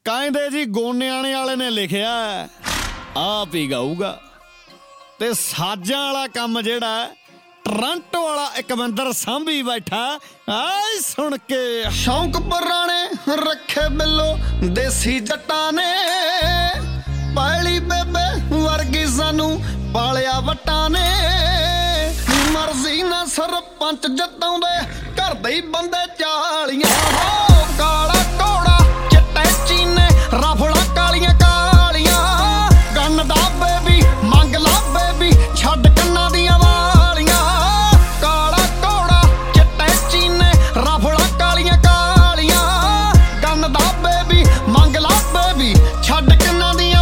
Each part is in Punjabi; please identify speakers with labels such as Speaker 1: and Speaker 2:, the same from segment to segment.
Speaker 1: ਕਹਿੰਦੇ ਜੀ ਗੋਨਿਆਣੇ ਵਾਲੇ ਨੇ ਲਿਖਿਆ ਆਪ ਹੀ ਗਾਊਗਾ ਤੇ ਸਾਜਾਂ ਵਾਲਾ ਕੰਮ ਜਿਹੜਾ ਟੋਰਾਂਟੋ ਵਾਲਾ ਇਕਵਿੰਦਰ ਸਾਂਭੀ ਬੈਠਾ ਆਏ ਸੁਣ ਕੇ
Speaker 2: ਸ਼ੌਂਕ ਪੁਰਾਣੇ ਰੱਖੇ ਬਿੱਲੋ ਦੇਸੀ ਜੱਟਾਂ ਨੇ ਪੈਲੀ ਬੇਬੇ ਵਰਗੀ ਸਾਨੂੰ ਪਾਲਿਆ ਵੱਟਾਂ ਨੇ ਮਰਜ਼ੀ ਨਾ ਸਰਪੰਚ ਜਤਾਉਂਦੇ ਘਰ ਦੇ ਹੀ ਬੰਦੇ ਚਾਲੀਆਂ ਹੋ ਕਾਲਾ ਘੋੜਾ ਚਿੱਟੇ ਚੀਨੇ ਰਫਲਾ ਕਾਲੀਆਂ ਕਾਲੀਆਂ ਗੰਨ ਦਾ ਬੇਬੀ ਮੰਗ ਲਾ ਬੇਬੀ ਛੱਡ ਕੰਨਾਂ ਦੀਆਂ ਵਾਲੀਆਂ ਕਾਲਾ ਘੋੜਾ ਚਿੱਟੇ ਚੀਨੇ ਰਫਲਾ ਕਾਲੀਆਂ ਕਾਲੀਆਂ ਗੰਨ ਦਾ ਬੇਬੀ ਮੰਗ ਲਾ ਬੇਬੀ ਛੱਡ ਕੰਨਾਂ ਦੀਆਂ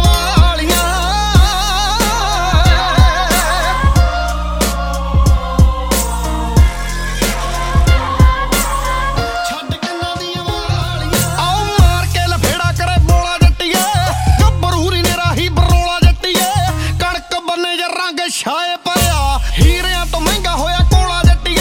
Speaker 2: ਛਾਏ ਪਿਆ ਹੀਰਿਆਂ ਤੋਂ ਮਹਿੰਗਾ ਹੋਇਆ ਕੋਲਾ ਜੱਟੀਏ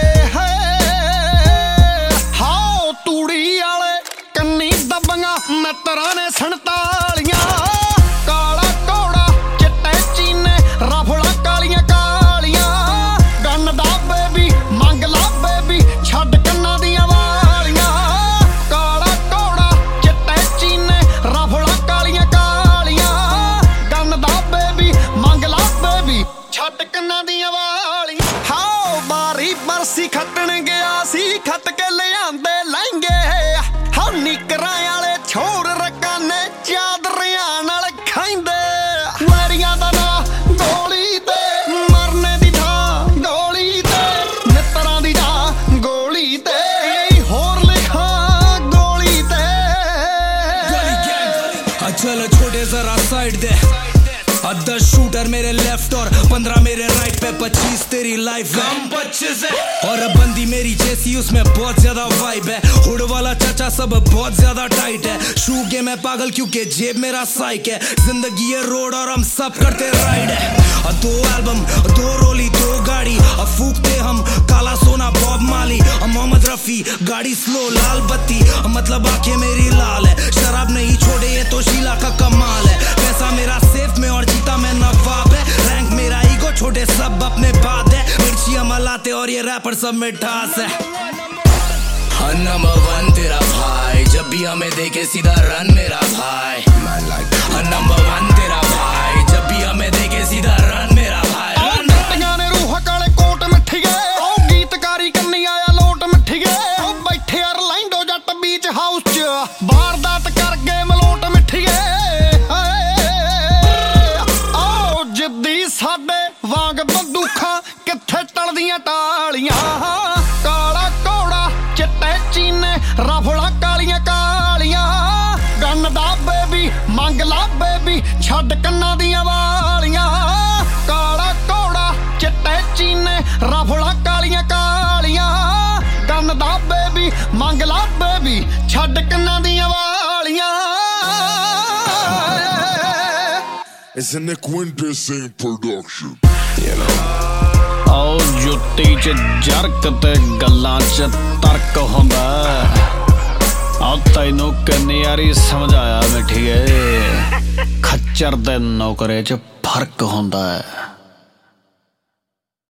Speaker 2: ਹਾਓ ਤੂੜੀ ਵਾਲੇ ਕੰਨੀ ਦੱਬੀਆਂ ਮਿੱਤਰਾਂ ਨੇ 47 ਕਾਲਾ ਘੋੜਾ ਚਿੱਟੇ ਚੀਨੇ ਰਫਲਾ ਕਾਲੀਆਂ ਕਾਲੀਆਂ ਗੰਨ ਦਾ ਬੇਬੀ ਮੰਗ ਲਾ ਬੇਬੀ ਛੱਡ ਕੰਨਾਂ ਦੀਆਂ ਵਾਲੀਆਂ ਕਾਲਾ ਘੋੜਾ ਚਿੱਟੇ ਚੀਨੇ ਰਫਲਾ ਕਾਲੀਆਂ ਕਾਲੀਆਂ ਗੰਨ ਦਾ ਬੇਬੀ ਮੰਗ ਲਾ ਛੱਡ ਕੰਨਾਂ ਦੀਆਂ ਵਾਲੀਆਂ ਹਾਓ ਬਾਰੀ ਬਰਸੀ ਖੱਟਣ ਗਿਆ ਸੀ ਖੱਟ ਕੇ ਲਿਆਂਦੇ ਲਹਿੰਗੇ ਹਾਂ ਨਿਕਰਾਂ ਵਾਲੇ ਛੋੜ ਰਕਾਨੇ ਚਾਦਰਿਆਂ ਨਾਲ ਖਾਂਦੇ ਵੈਰੀਆਂ ਦਾ ਨਾਂ ਗੋਲੀ ਤੇ ਮਰਨੇ ਦੀ ਥਾਂ ਗੋਲੀ ਤੇ ਮਿੱਤਰਾਂ ਦੀ ਥਾਂ ਗੋਲੀ ਤੇ ਹੋਰ ਲਿਖਾਂ ਗੋਲੀ ਤੇ
Speaker 3: चलो छोटे जरा साइड दे 10 शूटर मेरे लेफ्ट और 15 मेरे राइट पे 25 तेरी लाइफ है 25 है और बंदी मेरी जैसी उसमें बहुत ज्यादा वाइब है हुड वाला चाचा सब बहुत ज्यादा टाइट है शू के मैं पागल क्योंकि जेब मेरा साइक है जिंदगी है रोड और हम सब करते राइड है 2 एल्बम 2 रोली 2 गाड़ी फूकते हम काला सोना बॉब माली मोहम्मद रफी गाड़ी स्लो लाल बत्ती मतलब आंखें मेरी लाल है शराब नहीं छोड़े ये तो शीला का कमाल है पैसा मेरा सेफ में और जीता मैं नवाब है रैंक मेरा ईगो छोटे सब अपने बात है मिर्चियां मलाते और ये रैपर सब मिठास है नंबर 1 तेरा भाई जब भी हमें देखे सीधा रन मेरा भाई नंबर 1 तेरा भाई जब भी हमें देखे सीधा रन मेरा भाई
Speaker 2: ਨੇ ਰੂਹ ਕਾਲੇ ਕੋਟ ਮਿੱਠੀਏ ਉਹ ਗੀਤਕਾਰੀ ਕੰਨੀ ਆਇਆ ਲੋਟ ਮਿੱਠੀਏ ਉਹ ਬੈਠੇ ਅਰਲੈਂਡੋ ਜੱਟ ਬੀਚ ਹਾਊਸ 'ਚ ਵਾਰਦਾਤ ਕਰ ਗਏ ਮਲੋਟ ਮਿੱਠੀਏ ਆਓ ਜਿੱਦੀ ਸਾਡੇ ਵਾਂਗ ਬੰਦੂਖਾਂ ਕਿੱਥੇ ਟਲਦੀਆਂ ਟਾਲੀਆਂ ਕਾਲਾ ਘੋੜਾ ਚਿੱਟੇ ਚੀਨੇ ਰਫਲਾ ਕਾਲੀਆਂ ਕਾਲੀਆਂ ਗੰਨ ਦਾ ਬੇਬੀ ਮੰਗ ਲਾ ਬੇਬੀ ਛੱਡ ਕੰਨਾਂ ਦੀਆਂ ਵਾਲੀਆਂ ਕਾਲਾ ਘੋੜਾ ਚਿੱਟੇ ਚੀਨੇ ਰਫਲਾ ਕਾਲੀਆਂ ਕਾਲੀਆਂ ਗੰਨ ਦਾ ਬੇਬੀ ਮੰਗ ਲਾ ਬੇਬੀ ਛੱਡ ਕੰਨਾਂ ਦੀਆਂ ਵਾਲੀਆਂ
Speaker 4: It's a Nick Winter same production.
Speaker 1: ਆਓ ਜੁੱਤੀ 'ਚ ਜਰਕ ਤੇ ਗੱਲਾਂ 'ਚ ਤਰਕ ਹੁੰਦਾ ਆ ਤੈਨੂੰ ਕਿੰਨੀ ਵਾਰੀ ਸਮਝਾਇਆ ਮਿੱਠੀਏ ਖੱਚਰ ਦੇ ਨੌਕਰੇ 'ਚ ਫਰਕ ਹੁੰਦਾ ਹੈ।